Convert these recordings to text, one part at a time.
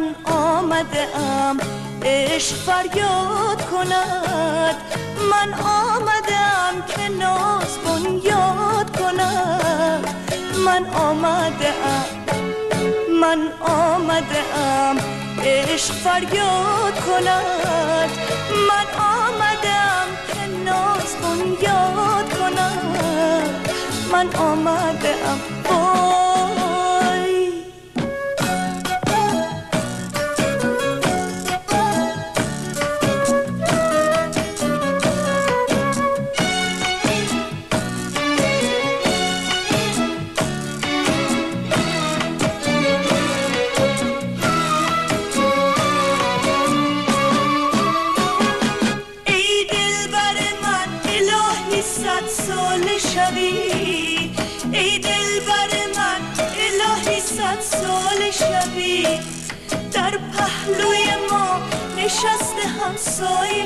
من آمدم عشق فریاد کند، من آمدم که ناز بنیاد کند، من آمدم عشق فریاد کند، من آمدم که ناز بنیاد کند، من آمدم ای دلبر من الهی 100 سال شبی، در پهلوی ما نشسته همسایه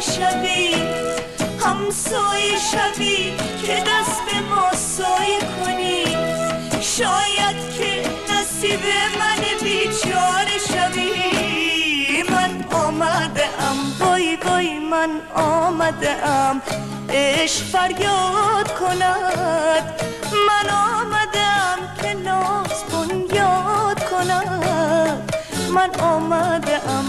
شبی که دست به ما سایه کنی، شاید که نصیب من بیچاره شبی. من آمدم وای من آمدم عشق فریاد کند، من آمدم که ناز بنیاد کند، من آمدم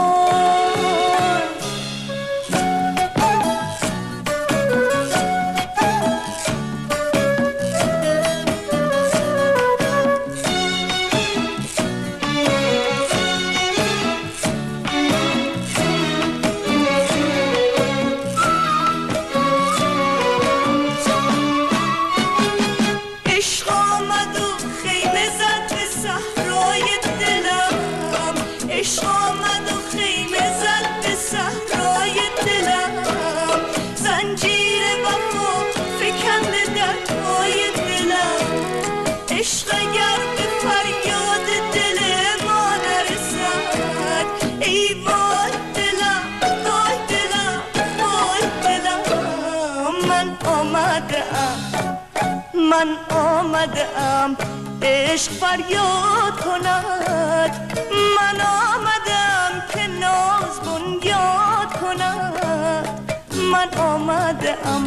عشق اگر به فریاد دل ما نرسد، ای وای دلم وای دلم وای دلم. من آمدم عشق فریاد کند، من آمدم که ناز بنیاد کند، من آمدم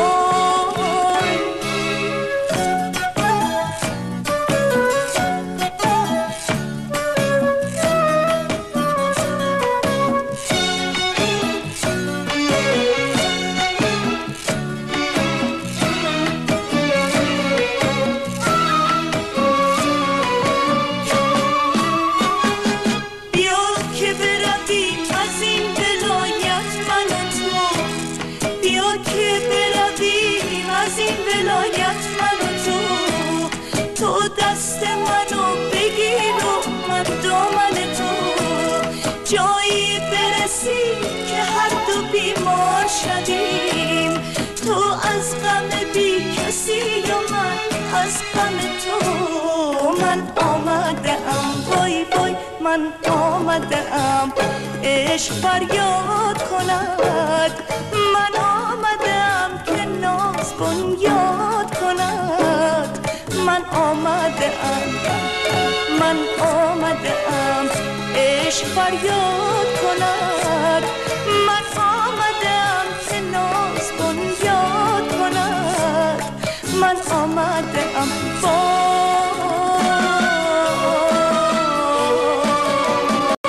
دست منو بگیر و من دامن تو، جایی برسی که هر دو بیمار شدیم، تو از غم بی کسی و من از غم تو. من آمدم وای من آمدم عشق فریاد کند، من آمدم که ناز بنیاد کند، من آمدم عشق فریاد کند، من آمدم که ناز بنیاد کند، من آمدم